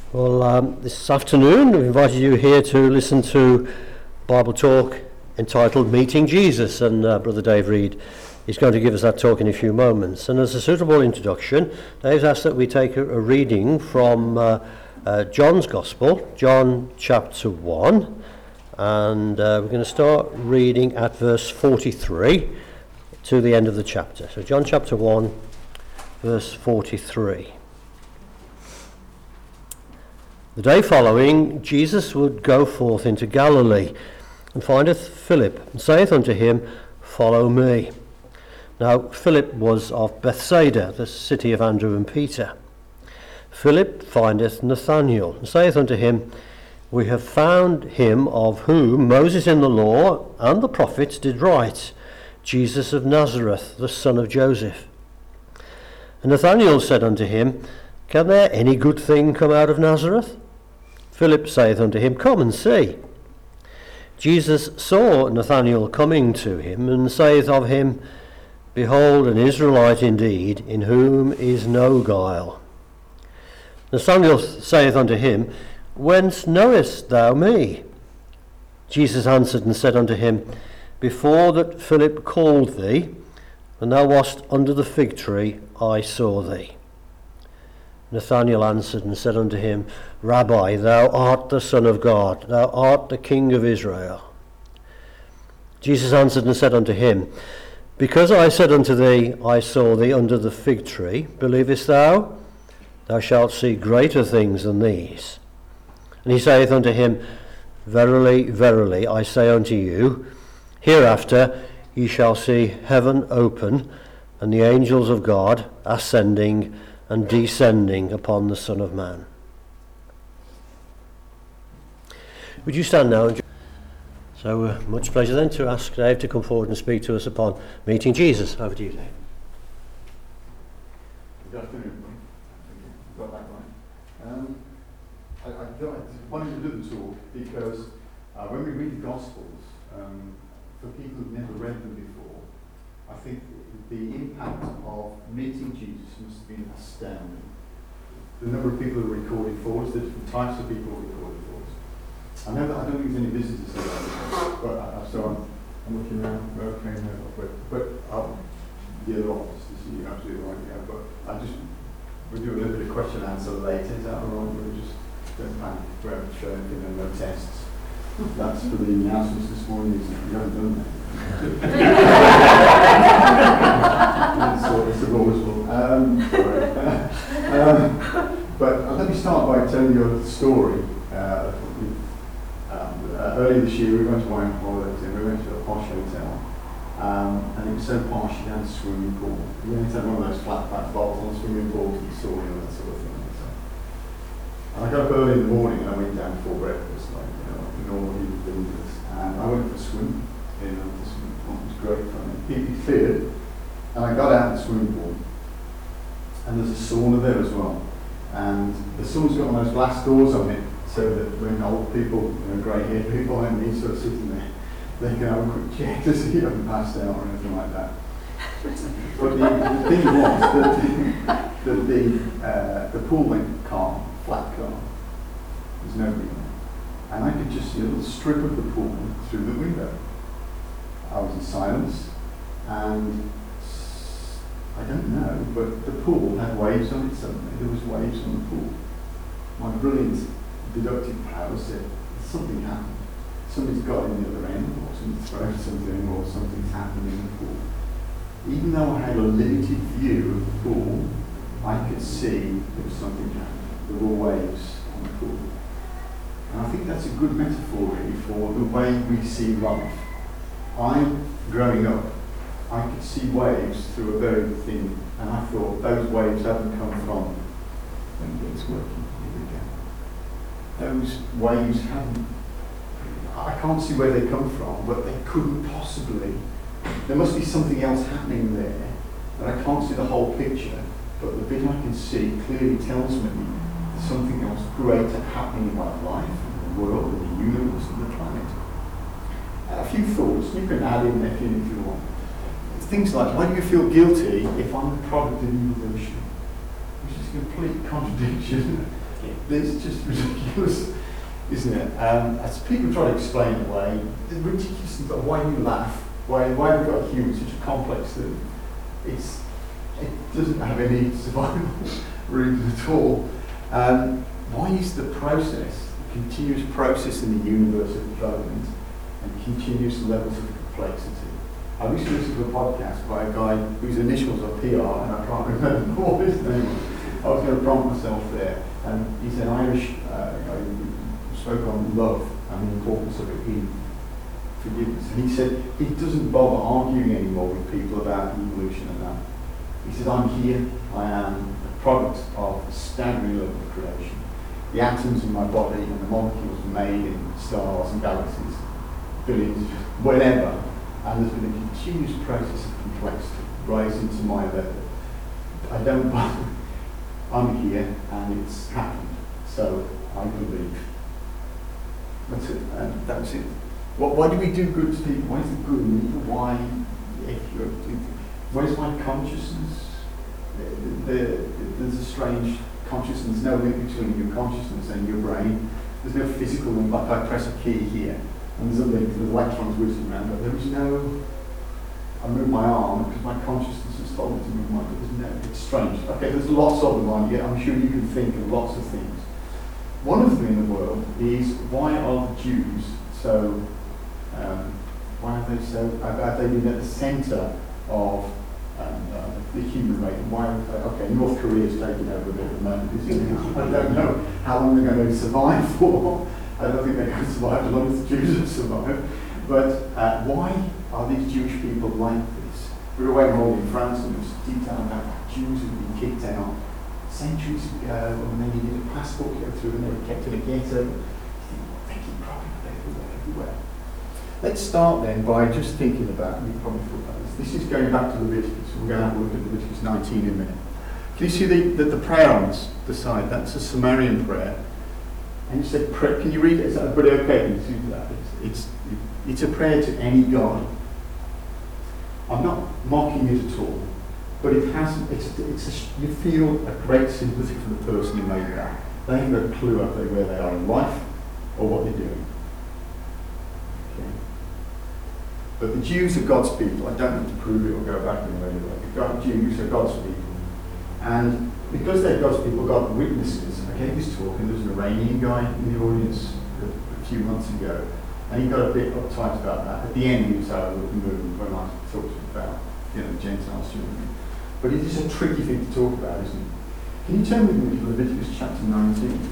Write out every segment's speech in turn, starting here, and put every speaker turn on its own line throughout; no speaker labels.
Well, this afternoon we've invited you here to listen to Bible talk entitled Meeting Jesus, and Brother Dave Reed is going to give us that talk in a few moments. And as a suitable introduction, Dave's asked that we take a reading from John's Gospel, John chapter 1, and we're going to start reading at verse 43 to the end of the chapter. So John chapter 1, verse 43. The day following, Jesus would go forth into Galilee, and findeth Philip, and saith unto him, Follow me. Now Philip was of Bethsaida, the city of Andrew and Peter. Philip findeth Nathanael, and saith unto him, We have found him of whom Moses in the law and the prophets did write, Jesus of Nazareth, the son of Joseph. And Nathanael said unto him, Can there any good thing come out of Nazareth? Philip saith unto him, Come and see. Jesus saw Nathanael coming to him, and saith of him, Behold, an Israelite indeed, in whom is no guile. Nathanael saith unto him, Whence knowest thou me? Jesus answered and said unto him, Before that Philip called thee, when thou wast under the fig tree, I saw thee. Nathanael answered and said unto him, Rabbi, thou art the Son of God, thou art the King of Israel. Jesus answered and said unto him, Because I said unto thee, I saw thee under the fig tree, believest thou? Thou shalt see greater things than these. And he saith unto him, Verily, verily, I say unto you, hereafter ye shall see heaven open, and the angels of God ascending and descending upon the Son of Man. Would you stand now? So much pleasure then to ask Dave to come forward and speak to us upon meeting Jesus. Over to you, Dave.
Good afternoon. Got that right. I wanted to do the talk because when we read the Gospels, for people who've never read them before, I think the impact of meeting Jesus must have been astounding. The number of people who are recorded for us, the different types of people who are recorded for us. I know that I don't think there's any visitors here, but so I'm looking around. Okay, no, but the other office, you're absolutely right. Yeah, but we'll do a little bit of question and answer later. Is that all right? We'll just don't panic. We haven't shown anything, no tests. That's for the announcements this morning. You haven't done that. It's a rule. But let me start by telling you a story. Earlier this year, we went to Wayne Holidays and we went to a posh hotel. And it was so posh, you had a swimming pool. You only had one of those flat pack bowls on the swimming pool to the saw and that sort of thing. And I got up early in the morning and I went down before breakfast, like normal human beings. And I went for a swim in the swimming pool. It was great fun. It cleared. And I got out of the swimming pool. And there's a sauna there as well. And the sauna's got one of those glass doors on it, so that when old people, grey-haired people like me sort of sitting there, they can have a quick check to see if I haven't passed out or anything like that. But the thing was that the pool went calm, flat calm. There's nobody there. And I could just see a little strip of the pool through the window. I was in silence, and I don't know, but the pool had waves on it suddenly. There was waves on the pool. My brilliant deductive power said, something happened. Somebody's got in the other end, or somebody's thrown something, or something's happened in the pool. Even though I had a limited view of the pool, I could see there was something happening. There were waves on the pool. And I think that's a good metaphor really for the way we see life. Growing up, I could see waves through a very thin, and I thought those waves haven't come from when it's working. Those waves haven't, I can't see where they come from, but they couldn't possibly. There must be something else happening there, and I can't see the whole picture, but the bit I can see clearly tells me there's something else greater happening in my life, in the world, in the universe, and the planet. A few thoughts, you can add in there if you want. Things like, why do you feel guilty if I'm the product of evolution? Which is a complete contradiction. It's just ridiculous, isn't it? As people try to explain it away, the ridiculousness of why you laugh, why we've got humour, such a complex thing. It doesn't have any survival reason at all. Why is the process, the continuous process in the universe of development and continuous levels of complexity? I recently listened to a podcast by a guy whose initials are PR, and I can't remember what his name was. I was going to prompt myself there. And he's an Irish guy who spoke on love and the importance of it in forgiveness. And he said he doesn't bother arguing anymore with people about evolution and that. He says, I'm here, I am a product of a staggering level of creation. The atoms in my body and the molecules made in stars and galaxies, billions, whatever. And there's been a continuous process of complexity rising to my level. I don't bother. I'm here and it's happened. So I believe. That's it. That's it. Why do we do good to people? Why is it good and evil? Why, where's my consciousness? There's a strange consciousness. There's no link between your consciousness and your brain. There's no physical link, like I press a key here, and there's a link, the electrons whizzing around, but there is no, I move my arm because my consciousness is told me to move my arm. There's no, it's strange. Okay, there's lots of them on here. I'm sure you can think of lots of things. One of them in the world is, why are the Jews so, why are they so, have they been at the centre of the human race? Why are they, okay, North Korea's taking over a bit at the moment, isn't it? I don't know how long they're going to survive for. I don't think they're going to survive as long as the Jews have survived. But why are these Jewish people like this? We were away in France and there was detail about Jews who'd been kicked out centuries ago, and they needed a passport to go through, and they were kept in a ghetto. They keep cropping up everywhere. Let's start then by just thinking about, you probably thought about this. This is going back to Leviticus. We're going to have a look at Leviticus 19 in a minute. Can you see the prayer on the side? That's a Sumerian prayer. And you said, can you read it? Is that okay? Can you see that? It's a prayer to any God. I'm not mocking it at all, but it has. You feel a great sympathy for the person who made that. They have no clue where they are in life or what they're doing. Okay. But the Jews are God's people. I don't have to prove it or go back in any way. The Jews are God's people, and because they're God's people, God witnesses. I gave this talk, and there was an Iranian guy in the audience a few months ago, and he got a bit uptight about that. At the end, he was out of the movement when I talked about, the Gentiles. But it is a tricky thing to talk about, isn't it? Can you turn with me to Leviticus chapter 19?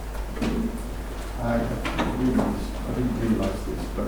I didn't realise this, but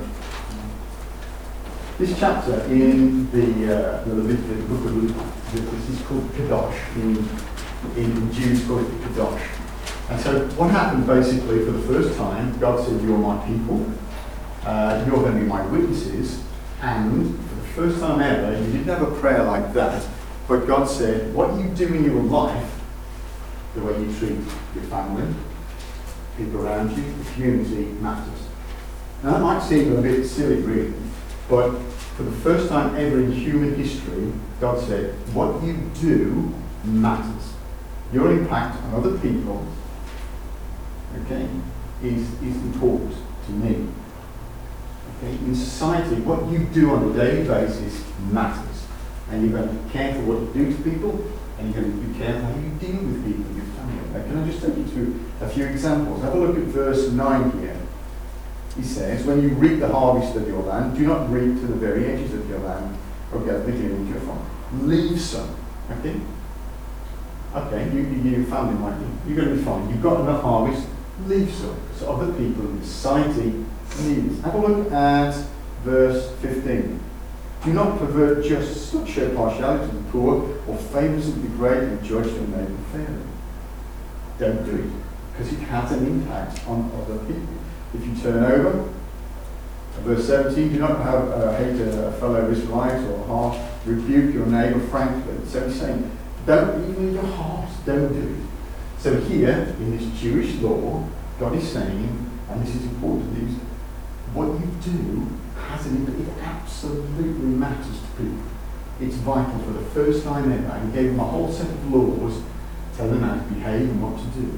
this chapter in the Leviticus, book of Leviticus, is called Kadosh. In Jews call it the Kadosh. And so what happened basically for the first time, God said, you're my people, you're going to be my witnesses, and for the first time ever, you didn't have a prayer like that, but God said, what you do in your life, the way you treat your family, people around you, the community matters. Now that might seem a bit silly really, but for the first time ever in human history, God said, what you do matters. Your impact on other people, okay, is important to me. Okay? In society, what you do on a daily basis matters. And you're going to be careful what you do to people, and you're going to be careful how you deal with people in your family. Now, can I just take you through a few examples? Have a look at verse 9 here. He says, when you reap the harvest of your land, do not reap to the very edges of your land, or get the beginning of your farm. Leave some. Okay? Okay, your family might be. You're going to be fine. You've got enough harvest, leave some. So other people in society need it. Have a look at verse 15. Do not pervert justice, not show partiality to the poor, or favours the great, and judge your neighbour fairly. Don't do it, because it has an impact on other people. If you turn over, verse 17, do not hate a fellow Israelite or harsh, rebuke your neighbour frankly. So he's saying, don't, even in your heart, don't do it. So here, in this Jewish law, God is saying, and this is important, is what you do has an impact. It absolutely matters to people. It's vital. For the first time ever, he gave them a whole set of laws, telling them how to behave and what to do.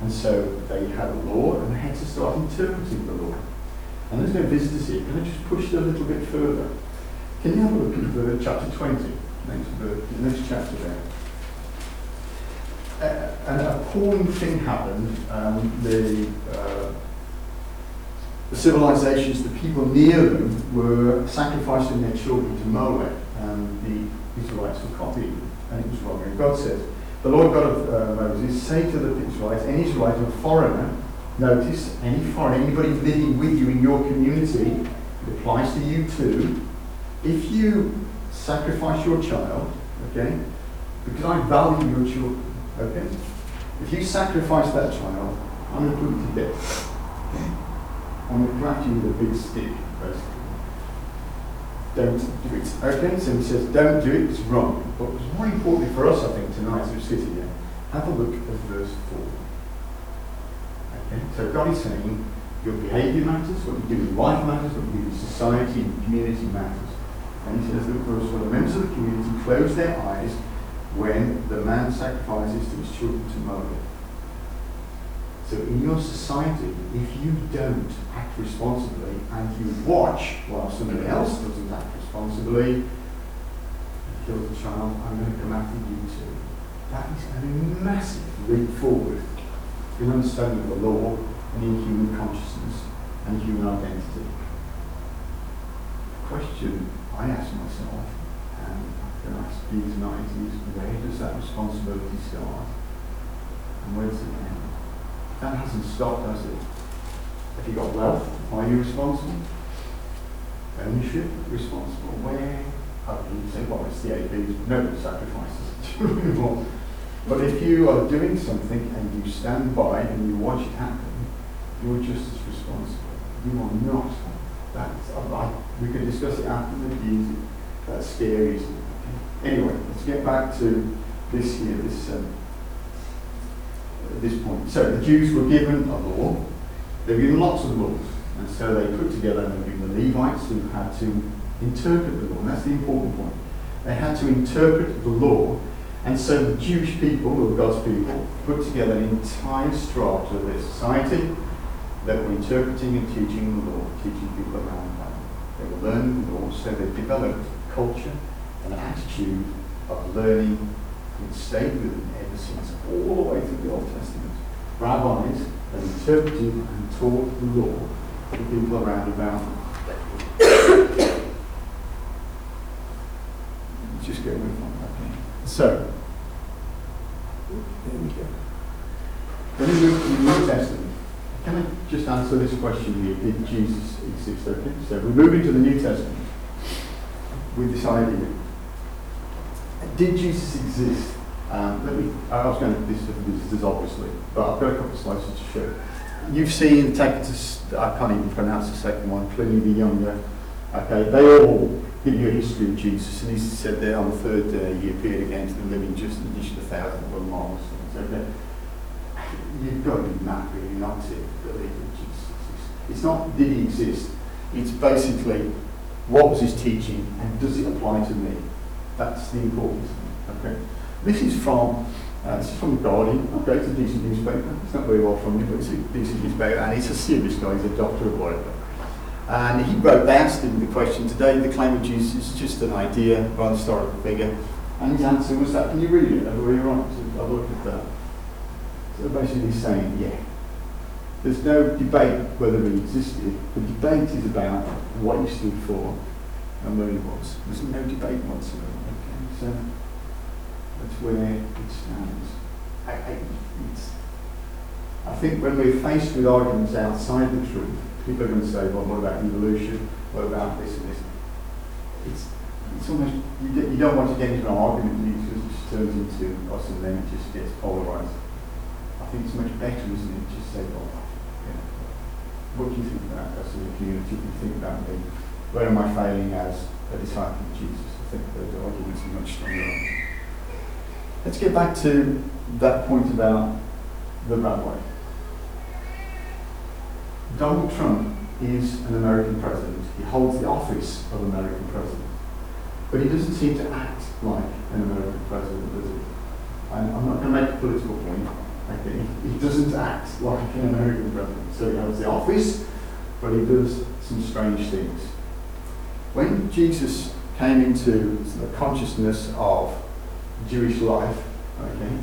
And so they had a law, and they had to start interpreting the law. And there's no visitors here. Can I just push it a little bit further? Can you have a look at chapter 20, the next chapter there? An appalling thing happened. The civilizations, the people near them, were sacrificing their children to Molech, and the Israelites were copying, and it was wrong. And God says, the Lord God of Moses, say to the Israelites, any Israelite or foreigner, notice, any foreigner, anybody living with you in your community, it applies to you too, if you sacrifice your child, okay, because I value your children, okay, if you sacrifice that child, I'm going to put you to death. Okay? I'm going to grab you with a big stick, basically. Don't do it. Okay, so he says, don't do it, it's wrong. But what's more important for us, I think, tonight as we're sitting here, have a look at verse 4. Okay, so God is saying, your behaviour matters, what you do in life matters, what you do in society and community matters. And he says, look, verse 4, the members of the community close their eyes when the man sacrifices to his children to Molech. So in your society, if you don't act responsibly and you watch while somebody else doesn't act responsibly, kill the child, I'm going to come after you too. That is a massive leap forward in understanding of the law and in human consciousness and human identity. The question I ask myself, and I'm going to ask you tonight, is where does that responsibility start and where does it end? That hasn't stopped, has it? Have you got wealth? Are you responsible? Ownership? Responsible? Where? You say, well, it's the ABs. Nobody sacrifices. But if you are doing something and you stand by and you watch it happen, you're just as responsible. You are not. We can discuss it after the easy. That's scary, isn't it? Anyway, let's get back to this here, this point. So the Jews were given a law. They were given lots of laws. And so they put together, and they were given the Levites who had to interpret the law. And that's the important point. They had to interpret the law. And so the Jewish people, or God's people, put together an entire strata of their society that were interpreting and teaching the law, teaching people around them. They were learning the law, so they developed culture and an attitude of learning that stayed with them ever since, all the way through the Old Testament. Rabbis had interpreted and taught the law to people around about them. Just go with one, okay. So, there we go. Then we move to the New Testament. Can I just answer this question here? Did Jesus exist? Okay, so we move into the New Testament with this idea. Did Jesus exist? I was going to do this for visitors, obviously, but I've got a couple of slides to show. You've seen Tacitus, I can't even pronounce the second one, Pliny the Younger. Okay, they all give you a history of Jesus, and he said there on the third day he appeared again to the living just in addition to 1,000 other marvelous things. Okay, you've got to be mad really not to believe that Jesus exists. It's not did he exist, it's basically what was his teaching and does it apply to me? That's the important thing. Okay, this is from the Guardian. Okay, it's a decent newspaper. It's not very well from me, but it's a decent newspaper, and he's a serious guy. He's a doctor or whatever. And he wrote, they asked him the question, today the claim of Jesus is just an idea, or an historical figure. And his answer was that, can you read it? Everybody right? So I looked at that. So basically he's saying, yeah. There's no debate whether he existed. The debate is about what he stood for and where he was. There's no debate whatsoever. Okay, so that's where it stands. I think when we're faced with arguments outside the truth, people are going to say, well, what about evolution? What about this and this? It's almost, you don't want to get into an argument because it just turns into us and then it just gets polarised. I think it's much better, isn't it, just say, well, what do you think about us in the community? What do you think about me? Where am I failing as a disciple of Jesus? I think those arguments are much stronger. Let's get back to that point about the rabbi. Donald Trump is an American president. He holds the office of American president. But he doesn't seem to act like an American president, does he? I'm not going to make a political point. Okay? He doesn't act like an American president. So he has the office, but he does some strange things. When Jesus came into the consciousness of Jewish life, okay,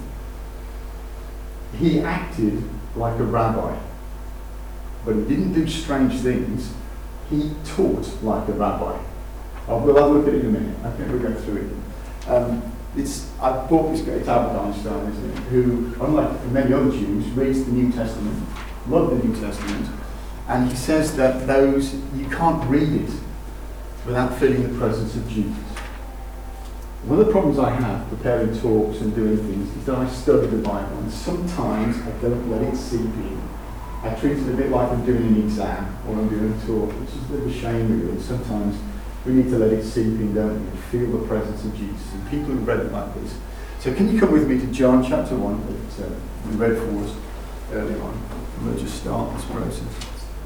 he acted like a rabbi, but he didn't do strange things. He taught like a rabbi. We'll have a look at it in a minute. Okay, we'll go through it. I bought this guy, it's Albert Einstein, isn't it? Who, unlike many other Jews, reads the New Testament, loved the New Testament, and he says that you can't read it without feeling the presence of Jesus. One of the problems I have preparing talks and doing things is that I study the Bible, and sometimes I don't let it seep in. I treat it a bit like I'm doing an exam or I'm doing a talk, which is a bit of a shame really. Sometimes we need to let it seep in, don't we, and feel the presence of Jesus. And people who read it like this. So can you come with me to John chapter 1 that we read for us earlier on? And we'll just start this process.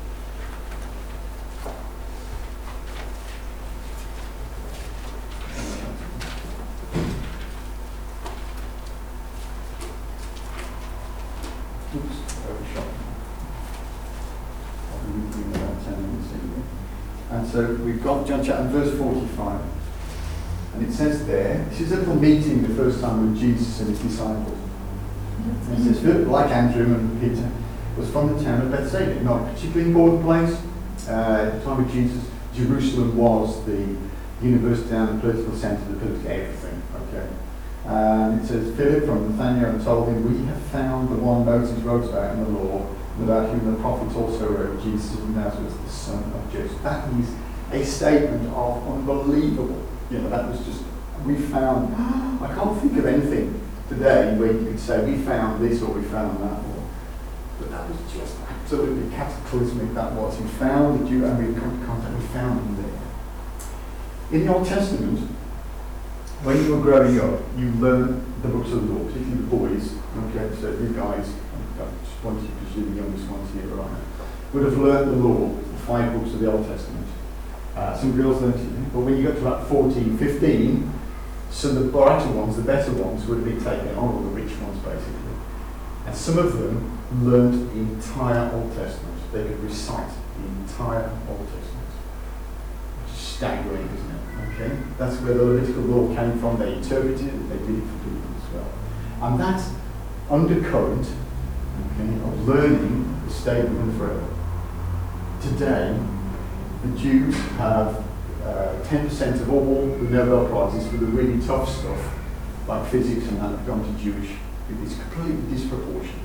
And so we've got John chapter verse 45. And it says there, this is a little meeting the first time with Jesus and his disciples. And it says, Philip, like Andrew and Peter, was from the town of Bethsaida, not a particularly important place. At the time of Jesus, Jerusalem was the university and the political centre, the political everything. Okay. And it says, Philip from Nathanael and told him, we have found the one Moses wrote about in the law, and about whom the prophets also wrote, Jesus of Nazareth, the son of Joseph. That is a statement of unbelievable. That was just, we found, I can't think of anything today where you could say, we found this or we found that. But that was just absolutely cataclysmic, that was. He found the Jew, and we come to contact, we found him there. In the Old Testament, when you were growing up, you learned the books of the law, particularly the boys. Okay, so you guys, I just wanted to presume the youngest ones here, right, would have learned the law, the 5 books of the Old Testament. Some girls learned it, but when you got to about 14, 15, some of the brighter ones, the better ones, would have been taken on, or the rich ones basically. And some of them learned the entire Old Testament. They could recite the entire Old Testament. Which is staggering, isn't it? Okay? That's where the Levitical law came from. They interpreted it, they did it for people as well. And that undercurrent, okay, of learning has stayed with them forever. Today, the Jews have 10% of all the Nobel Prizes for the really tough stuff, like physics and that, have gone to Jewish. It's completely disproportionate.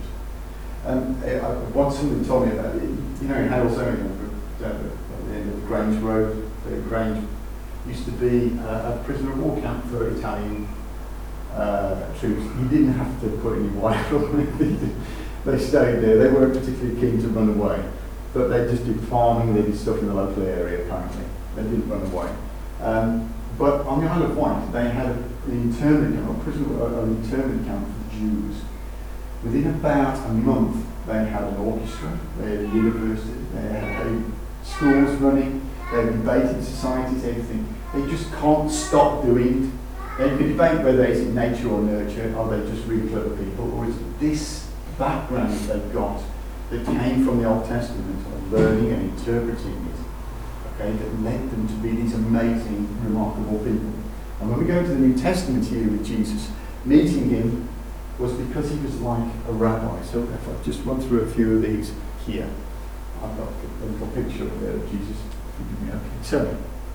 Once somebody told me about it, in Hale Seminary, at the end of Grange Road, Grange used to be a prisoner of war camp for Italian troops. You didn't have to put any wire on it. They stayed there. They weren't particularly keen to run away. But they just did farming, they did stuff in the local area apparently. They didn't run away. But on the Isle of Wight, they had an internment camp, an internment camp for Jews. Within about a month, they had an orchestra, they had a university, they had schools running, they had debating societies, everything. They just can't stop doing it. They can debate whether it's in nature or nurture, are they just really clever people, or is it this background that they've got that came from the Old Testament, of learning and interpreting it, okay, that led them to be these amazing, remarkable people. And when we go to the New Testament here with Jesus, meeting him was because he was like a rabbi. So if I just run through a few of these here, I've got a little picture of there of Jesus. Okay. So,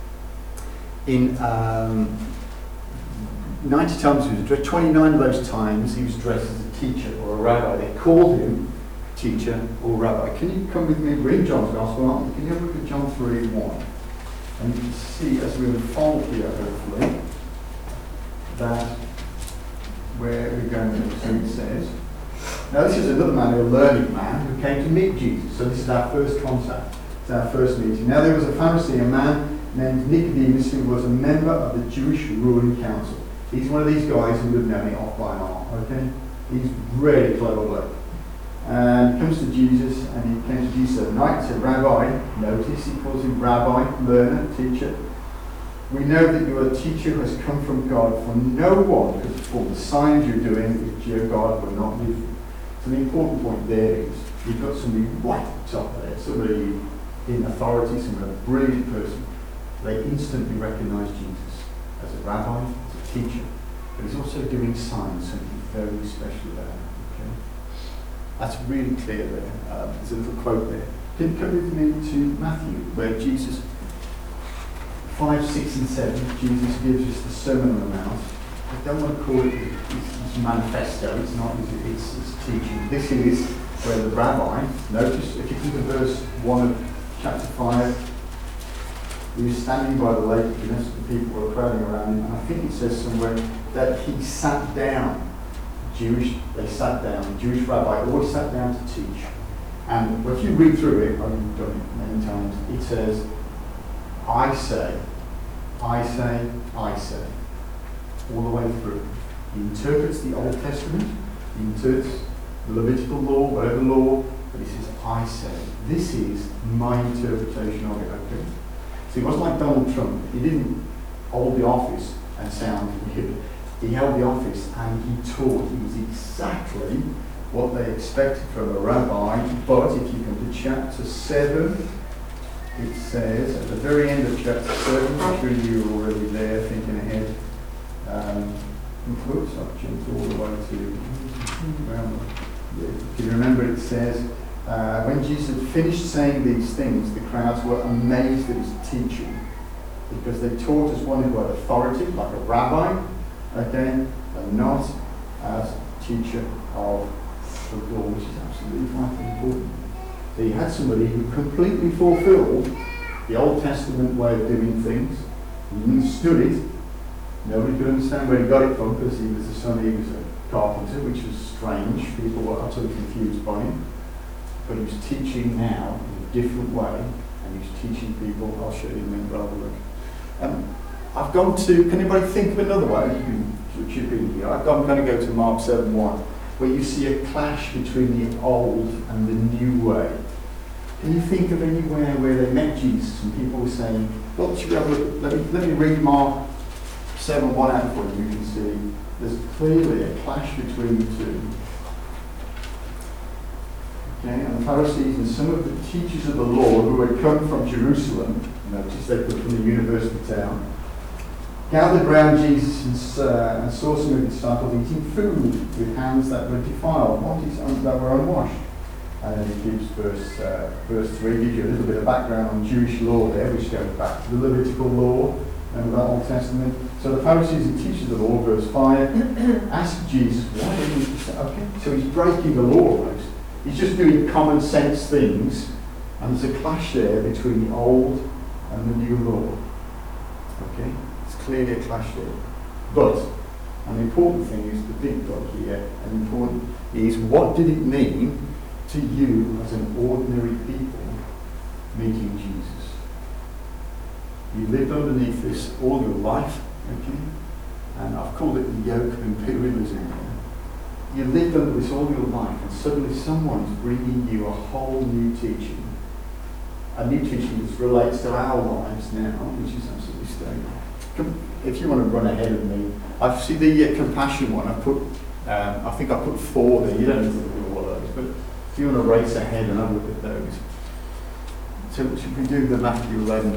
in 90 times he was dressed, 29 of those times he was dressed as a teacher or a rabbi. They called him teacher or rabbi. Can you come with me? We're in John's Gospel, aren't we? Can you have a look at John 3:1? And you can see as we unfold here, hopefully, that where we're going to. So it says, now this is another man, a learned man, who came to meet Jesus. So this is our first contact. It's our first meeting. Now there was a Pharisee, a man named Nicodemus, who was a member of the Jewish ruling council. He's one of these guys who would have known it off by heart, okay? He's really clever bloke. And he comes to Jesus, and he came to Jesus at night and said, Rabbi, notice he calls him rabbi, learner, teacher. We know that you are a teacher who has come from God, for no one could perform the signs you're doing if your God were not with you. So the important point there is you've got somebody right at the top there, somebody in authority, somebody a brilliant person. They instantly recognise Jesus as a rabbi, as a teacher, but he's also doing signs, something very special there. Okay? That's really clear there. There's a little quote there. Can you come with me to Matthew, where Jesus, 5, 6 and 7, Jesus gives us the Sermon on the Mount. I don't want to call it his manifesto, it's not, it's teaching. This is where the rabbi, notice if you come to verse 1 of chapter 5, he was standing by the lake, and the people were crowding around him, and I think it says somewhere that he sat down. They sat down, the Jewish rabbi always sat down to teach. And if you read through it, I've done it many times, it says, I say, I say, I say, all the way through. He interprets the Old Testament, he interprets the Levitical law, whatever law, but he says, I say. This is my interpretation of it, okay? So he wasn't like Donald Trump. He didn't hold the office and sound weird. He held the office and he taught. He was exactly what they expected from a rabbi. But if you come to chapter 7, it says, at the very end of chapter 7, I'm sure you were already there thinking ahead. Oops, I've jumped all the way to, can you remember it says, when Jesus finished saying these things, the crowds were amazed at his teaching, because they taught as one who had authority, like a rabbi, okay, and not as teacher of the law, which is absolutely vitally important. So you had somebody who completely fulfilled the Old Testament way of doing things. He understood it. Nobody could understand where he got it from, because he was he was a carpenter, which was strange. People were utterly confused by him. But he was teaching now in a different way, and he was teaching people. I'll show you in a minute, rather look. I've gone to, can anybody think of another way? You chip in here. I'm going to go to Mark 7:1, where you see a clash between the old and the new way. Can you think of anywhere where they met Jesus and people were saying, well, should we have a look? Let me read Mark 7:1 out for you. You can see there's clearly a clash between the two. Okay, and the Pharisees and some of the teachers of the law who had come from Jerusalem, notice they come from the university town, gathered round Jesus and saw some of his disciples eating food with hands that were defiled, that were unwashed. And then he gives verse 3, gives you a little bit of background on Jewish law there, which goes back to the Levitical law, remember that Old Testament. So the Pharisees and teachers of the law, verse 5, asked Jesus, why didn't you say, okay, so he's breaking the law almost. He's just doing common sense things, and there's a clash there between the old and the new law. Okay? It's clearly a clash there. But, and the important thing is the big but here, and important is, what did it mean to you as an ordinary people meeting Jesus? You lived underneath this all your life, okay? And I've called it the yoke of imperialism. You lived under this all your life, and suddenly someone's bringing you a whole new teaching. A new teaching that relates to our lives now, which is absolutely stunning. If you want to run ahead of me, I see the compassion one. I think I put 4 there. You don't need to look at all those, but if you want to race ahead and have a look at those. So should we do the Matthew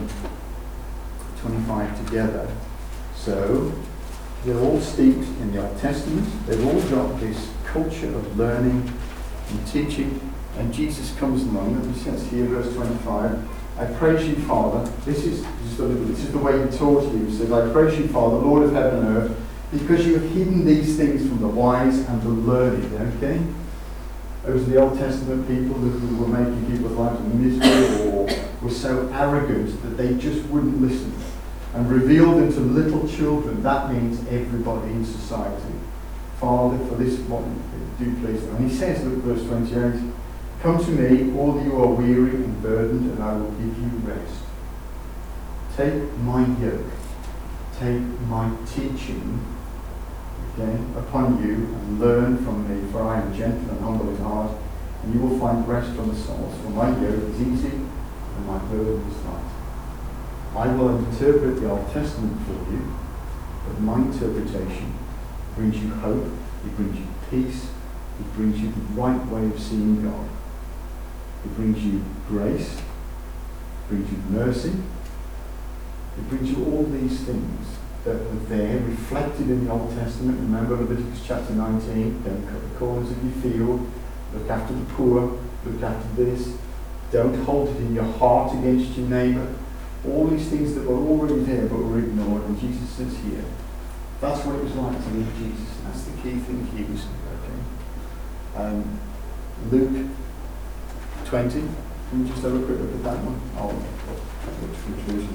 11:25 together? So they're all steeped in the Old Testament. They've all got this culture of learning and teaching. And Jesus comes along, and he says here, verse 25, I praise you, Father. This is the way he taught you. He says, I praise you, Father, Lord of heaven and earth, because you have hidden these things from the wise and the learned. Okay? Those are the Old Testament people who were making people's lives miserable or were so arrogant that they just wouldn't listen. And revealed them to little children. That means everybody in society. Father, for this one, do please. And he says, look, verse 28, come to me, all you are weary and burdened, and I will give you rest. Take my yoke, take my teaching, okay, upon you, and learn from me, for I am gentle and humble in heart, and you will find rest from the souls. For my yoke is easy, and my burden is light. I will interpret the Old Testament for you, but my interpretation brings you hope, it brings you peace, It brings you the right way of seeing God. It brings you grace. It brings you mercy. It brings you all these things that were there, reflected in the Old Testament. Remember Leviticus chapter 19, don't cut the corners of your field, look after the poor, look after this, don't hold it in your heart against your neighbour. All these things that were already there but were ignored, and Jesus says here, that's what it was like to meet Jesus. That's the key thing he was okay. Luke 20, can we just have a quick look at that one? I'll look for version.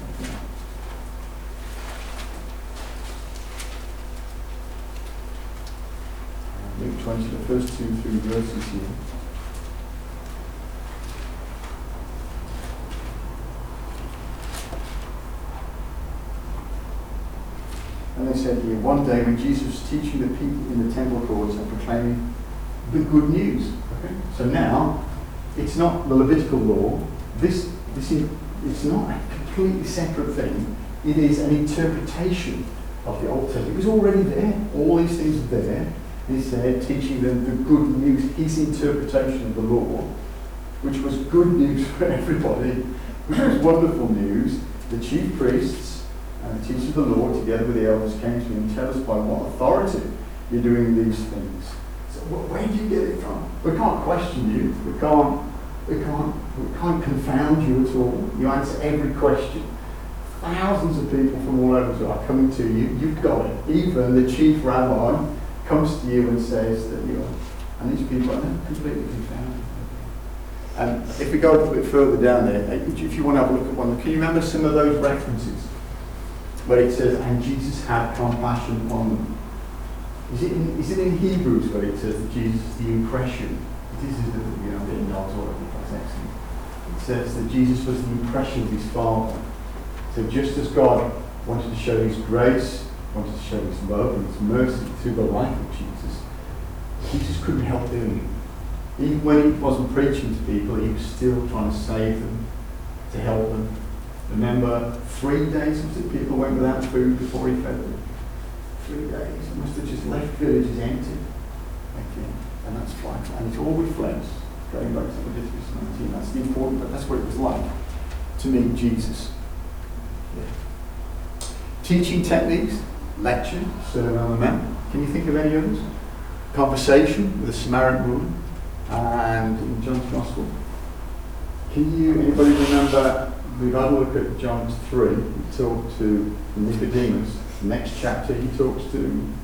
Luke 20, the first 2-3 verses here. And they said here, one day when Jesus was teaching the people in the temple courts and proclaiming the good news. Okay? So now, it's not the Levitical law. This is, it's not a completely separate thing. It is an interpretation of the Old Testament. It was already there. All these things are there. He said, teaching them the good news, his interpretation of the law, which was good news for everybody, which was wonderful news. The chief priests and the teachers of the law, together with the elders, came to him and tell us by what authority you're doing these things. So where do you get it from? We can't question you. We can't confound you at all. You answer every question. Thousands of people from all over are coming to you. You've got it. Even the chief rabbi comes to you and says that you are. And these people are completely confounded. And if we go a bit further down there, if you want to have a look at one, can you remember some of those references where it says, and Jesus had compassion upon them? Is it in Hebrews where it says that Jesus is the impression? This is the, getting God's order, that's excellent. It says that Jesus was the impression of his Father. So just as God wanted to show his grace, wanted to show his love and his mercy through the life of Jesus, Jesus couldn't help doing it. Even when he wasn't preaching to people, he was still trying to save them, to help them. Remember, 3 days was it people went without food before he fed them? 3 days. He must have just left villages empty. Okay. And that's fine. And it all reflects, going back to Leviticus 19, that's the important, but that's what it was like to meet Jesus. Yeah. Teaching techniques, lecture, Sermon on the Mount. Can you think of any others? Conversation with a Samaritan woman, and in John's Gospel. Anybody remember, we've had a look at John 3, he talked to Nicodemus. The next chapter he talks to,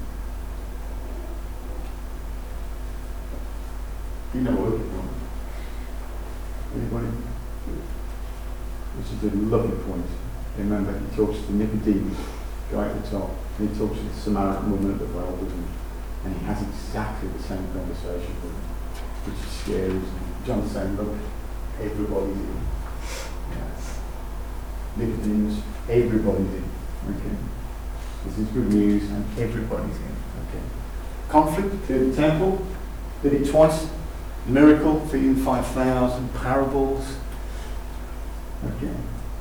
you know what it was. Anybody? This is a lovely point. Remember, he talks to Nicodemus, guy at the top, and he talks to the Samaritan woman at the well with him, and he has exactly the same conversation with him, which is scary. John's saying, look, everybody's in. Yes. Nicodemus, everybody's in. Okay. This is good news, and everybody's in. Okay. Conflict, clear the temple, did it twice. Miracle, feeding 5,000, parables. Okay.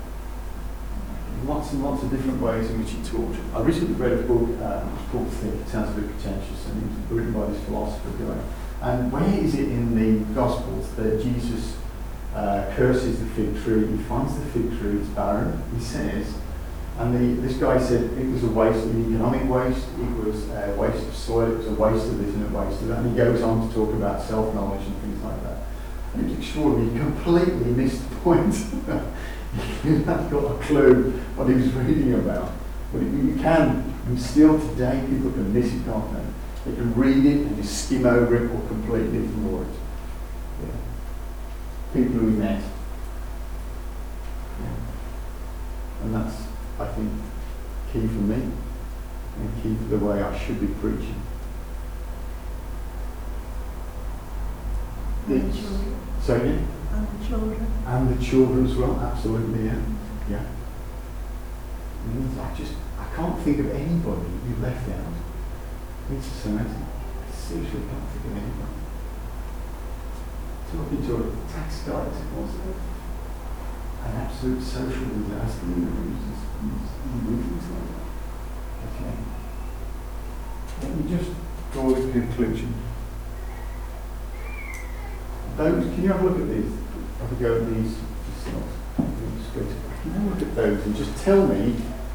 Lots and lots of different ways in which he taught. I recently read a book, it's called Thick. It sounds a bit pretentious, and it was written by this philosopher guy. And where is it in the Gospels that Jesus curses the fig tree? He finds the fig tree, it's barren, he says, and this guy said it was a waste, an economic waste, it was a waste of soil, it was a waste of this and a waste of that. And he goes on to talk about self-knowledge and things like that. And it was extraordinary, he completely missed the point. He hadn't got a clue what he was reading about. But you can, and still today, people can miss it, can't they? They can read it and just skim over it or completely ignore it. Yeah. People who we met. Yeah. And that's, I think, key for me and key for the way I should be preaching.
And the children.
So again?
And the children.
And the children as well, absolutely, yeah. Yeah. I can't think of anybody you left out in society. I seriously can't think of anybody. Talking to a tax collector, wasn't it? An absolute social disaster. Things like that. Okay. Let me just draw a conclusion. those, can you have a look at these? Have a go at these. Just go to, can you have a look at those and just tell me.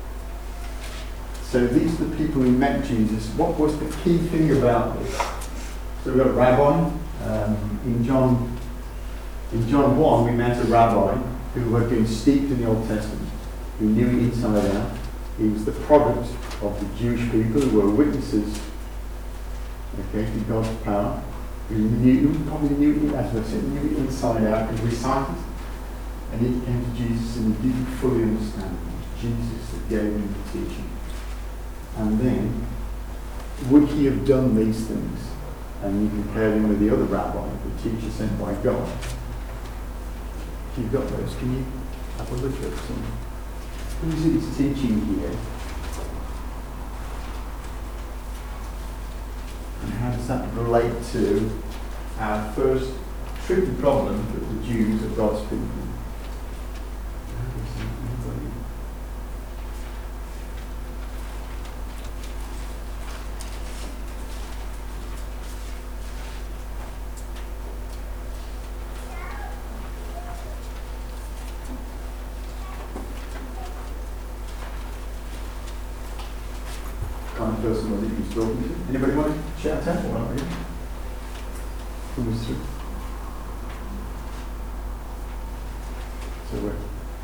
So these are the people who met Jesus. What was the key thing about this? So we've got a rabbi. In John 1, we met a rabbi who had been steeped in the Old Testament, who knew it inside out. He was the product of the Jewish people who were witnesses, okay, to God's power, who probably knew it, as I said, knew it inside out, could recite it. And he came to Jesus and he didn't fully understand. It was Jesus that gave him the teaching. And then, would he have done these things? And you compare him with the other rabbi, the teacher sent by God. If you've got those, can you have a look at some? Who's his teaching here? And how does that relate to our first tricky problem that the Jews are God's people? Kind of person was it he was talking to? Anybody want to shout out? Or not really? Who was through? So we're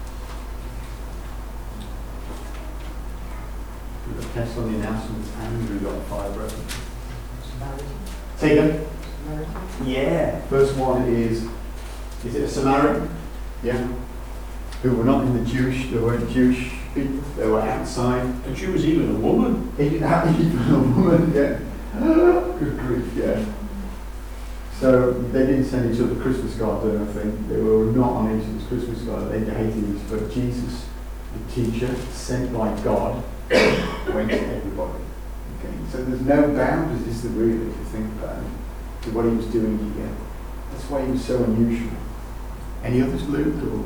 the test on the announcements. Andrew got 5 brothers. Say again? Yeah. First one is it a Samaritan? Yeah. Who were not in the Jewish, they weren't Jewish people, they were outside.
And she was even a woman.
Even a woman, yeah. Good grief, yeah. So they didn't send each other Christmas cards or anything. They were not on each other's Christmas card. They hated each other. But Jesus, the teacher, sent by God, went to everybody. Okay. So there's no boundaries, is there really, if you think about it, to what he was doing here. That's why he was so unusual. Any others, Luke? Or?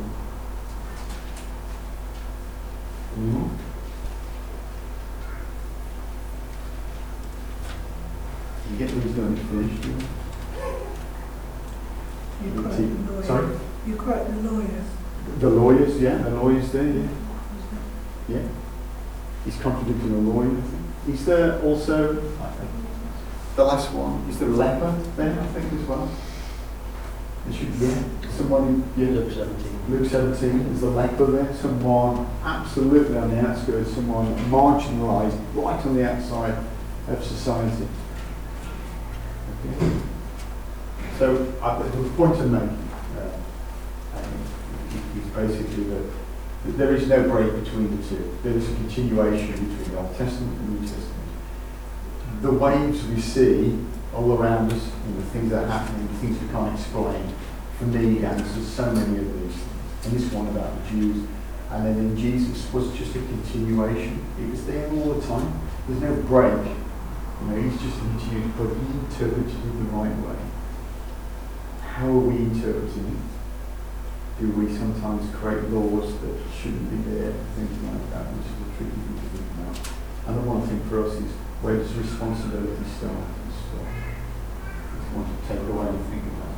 Mm-hmm. You get what he's doing finished.
You quote the lawyers.
Sorry?
You quote the lawyers.
The lawyers, yeah, the lawyers there, yeah. Yeah. He's contradicting a lawyer, I think. Is there also, the last one, is there a leper there, I think, as well? There should be, yeah. Someone, yeah.
Luke 17.
Luke 17, is the leper there? Someone absolutely on the outskirts, someone marginalised, right on the outside of society. Okay. So, the point I'm making is basically that there is no break between the two. There is a continuation between the Old Testament and the New Testament. The waves we see all around us, and the things that are happening, the things we can't explain, for me answers so many of these things. And this one about the Jews, and then in Jesus was just a continuation. It was there all the time. There's no break. You know, he's just continuing, but he interpreted it the right way. How are we interpreting it? Do we sometimes create laws that shouldn't be there, things like that, which is a tricky thing to think about. And the one thing for us is, where does responsibility start? If you want to take away and think about